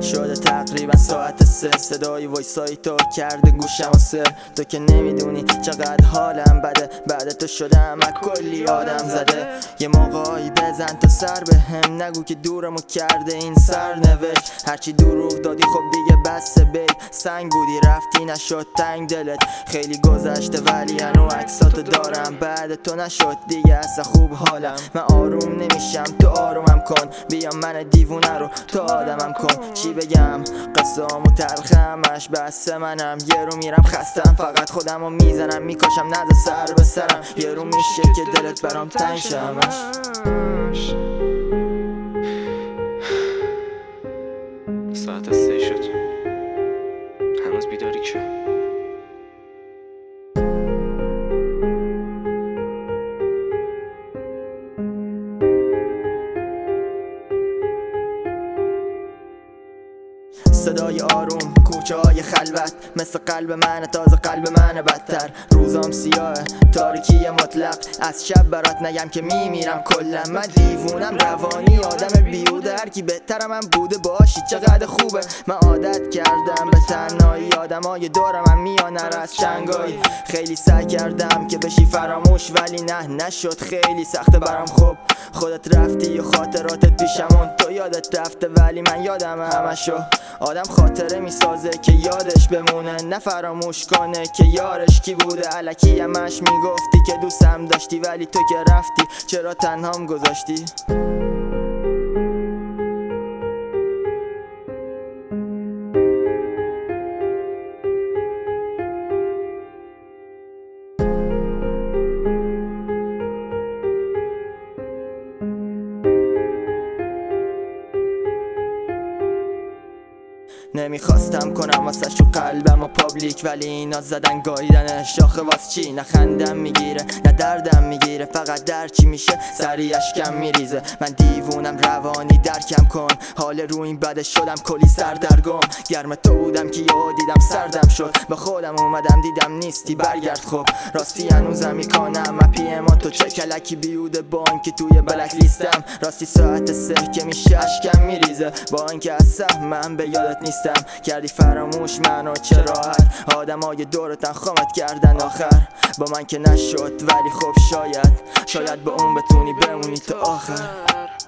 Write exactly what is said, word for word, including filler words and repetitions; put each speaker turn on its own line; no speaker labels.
شده تقریبا ساعت سه، صدای وایسای تو کرده گوشم و سر. تو که نمیدونی چقدر حالم بده، بعد تو شدم از کلی آدم زده. یه موقعی بزن تو سر به هم، نگو که دورمو کرده این سرنوشت. هرچی دروغ دادی خب دیگه بسه بید، سنگ بودی رفتی نشد تنگ دلت. خیلی گذشته ولی هنو عکساتو دارم، بعد تو نشد دیگه اصلا خوب حالم. من آروم نمیشم تو آرومم کن، بیا من دیوونه رو تو آدمم کن. چی بگم قصه‌امو تلخمش بسه، منم یه رو میرم خستم، فقط خودمو میزنم میکشم نزد سر به سرم. یه رو میشه که دلت برام تنگ شمش.
ساعت سه شد، هنوز بیداری که
صدای آروم کوچه های خلوت، مثل قلب منه تازه قلب منه بدتر. روزام سیاه تاریکی مطلق، از شب برات نگم که میمیرم کلا. من دیوونم روانی آدم بیهوده، هر کی بهترم من بوده باشی چقدر خوبه. من عادت کردم به تنهایی، آدمای دورم هم میانه از چنگایی. خیلی سعی کردم که بشی فراموش ولی نه نشد، خیلی سخته برام. خب خودت رفتی و خاطراتت پیشمون، تو یادت رفته ولی من یادم همشو. آدم خاطره میسازه که یادش بمونه، نه فراموش کنه که یارش کی بوده. الکی همش میگفتی که دوستم داشتی ولی تو که رفتی چرا تنهام گذاشتی؟ نمیخواستم کنم واسه شو قلبم و پابلیک، ولی اینا زدن گاییدن شاخه واس چی. نه خندم میگیره نه دردم میگیره، فقط در چی میشه سری اشکم میریزه. من دیوونم روانی درکم کن، حال رو این بده شدم کلی سردرگم. گرم تو بودم که یهو دیدم سردم شد، به خودم اومدم دیدم نیستی برگرد. خب راستی هنوزم میکنم من پی اما تو چه کلکی بیوده، با اینکه توی بلک لیستم. راستی ساعت سه که میشه اشکم میریزه، با اینکه اصلا من به یادت نیستم. کردی فراموش منو چه راحت، آدمای دورتن خامت کردن آخر. با من که نشد ولی خب شاید شاید با اون بتونی بمونی تا آخر.